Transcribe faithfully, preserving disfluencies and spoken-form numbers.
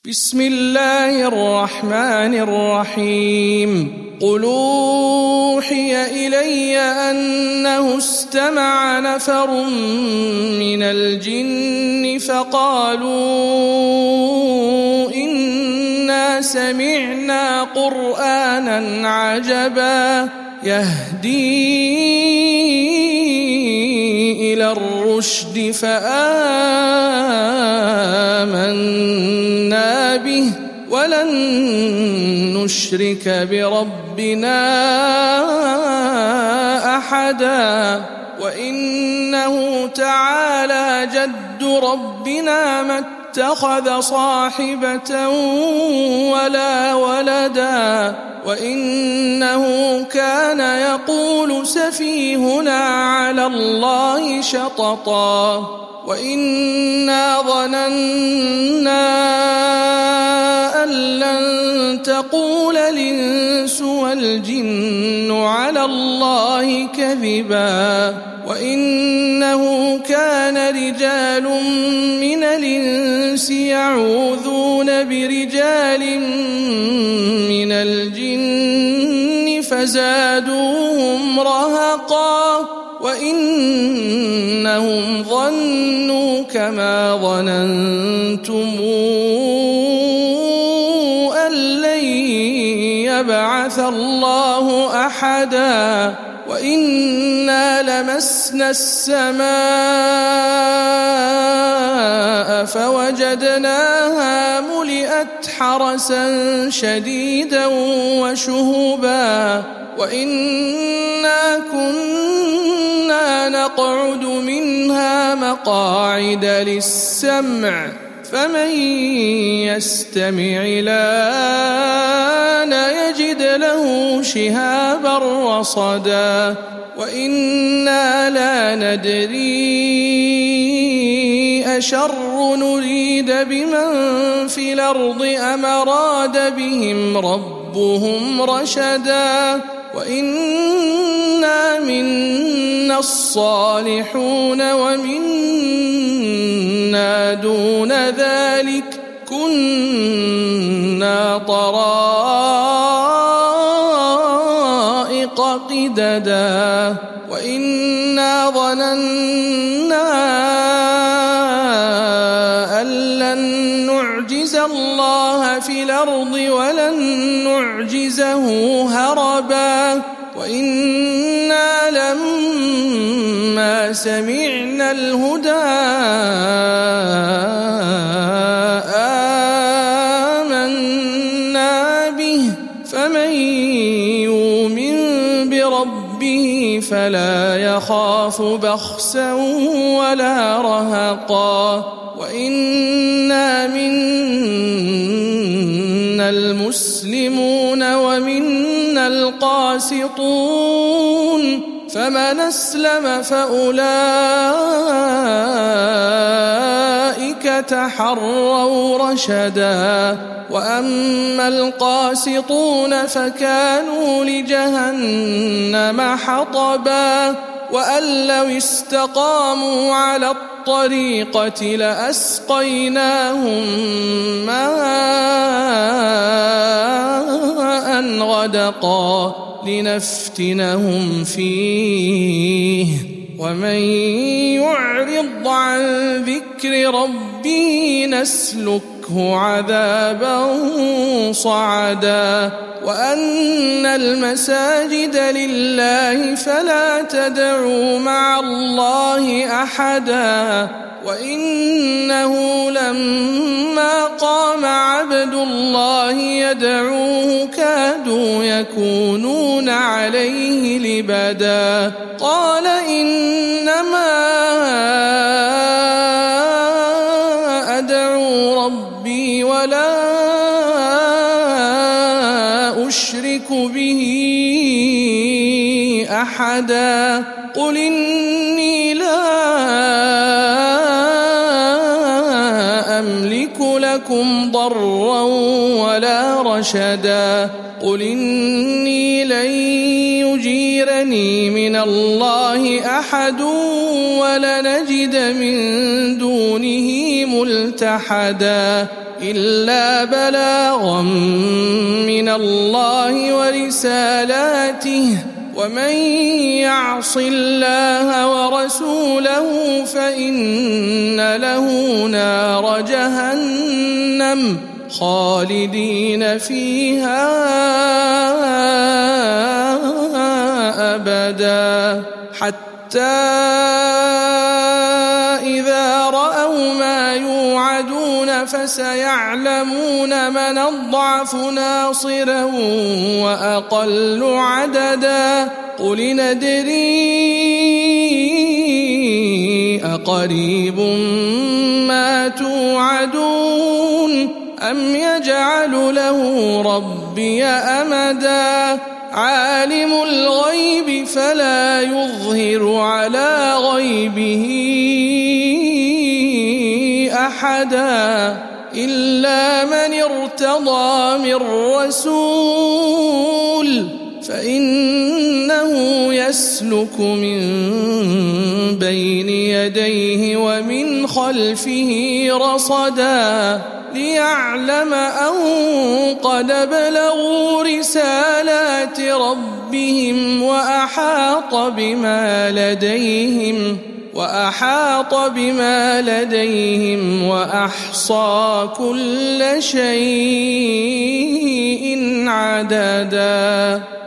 بسم الله الرحمن الرحيم قل أوحي إلي أنه استمع نفر من الجن فقالوا إنا سمعنا قرآنا عجبا يهدي إلى الرشد فآمنا به ولن نشرك بربنا أحدا وإنه تعالى جد ربنا ما اتخذ صاحبة ولا ولدا وإنه كان يقول سفيهنا على الله شططا وإنا ظننا أن لن تقول الإنس والجن على الله كذبا وإنه كان رجال من الإنس يعوذون برجال من الجن فزادوهم رهقا وإنهم ظنوا كما ظننتم أن لن يبعث الله أحدا وإنا لمسنا السماء فوجدناها ملئت حرسا شديدا وشهبا وإنا كنا نقعد منها مقاعد للسمع فمن يستمع الآن يجد له شهابا رصدا وإنا لا ندري أشر نريد بمن في الأرض أم أراد بهم ربهم رشدا وإنا منا الصالحون ومنا دون ذلك كنا طرائق قددا وإنا ظننا أن لن نعجز الله في الأرض ولن نعجزه هربا وإنا لما سمعنا الهدى آمنا به فمن يؤمن بربه فلا يخاف بخسا ولا رهقا وإنا منا المسلمون ومنا القاسطون فمن أسلم فأولئك تحروا رشدا وأما القاسطون فكانوا لجهنم حطبا وأن لو استقاموا على الطريقة لأسقيناهم ماء غدقا لنفتنهم فيه ومن يعرض عن ذكر ربه نسلكه عذابا صعدا وأن المساجد لله فلا تدعوا مع الله أحدا وإنه لما قام عبد الله يدعوه كادوا يكونون عليه لبدا قال إنما أدعو ربي ولا أشرك به أحدا قل إني لا أملك لكم ضرا ولا رشدا قل إني لن يجيرني من الله أحد ولنجد من دونه ملتحدا إلا بلاغا من الله ورسالاته ومن يعص الله ورسوله فإن له نار جهنم خالدين فيها أبدا حتى إذا رأوا ما يوعدون فسيعلمون من أضعف ناصرا وأقل عددا قل ندري أقريب ما توعدون أم يجعل له ربي أمدا عالم الغيب فلا يظهر على غيبه أحدا إلا من ارتضى من رسول فإنه يسلك من بين يديه ومن خلفه رصدا ليعلم أن قد بلغوا رسالات ربهم وأحاط بما لديهم وأحاط بما لديهم وأحصى كل شيء عددا.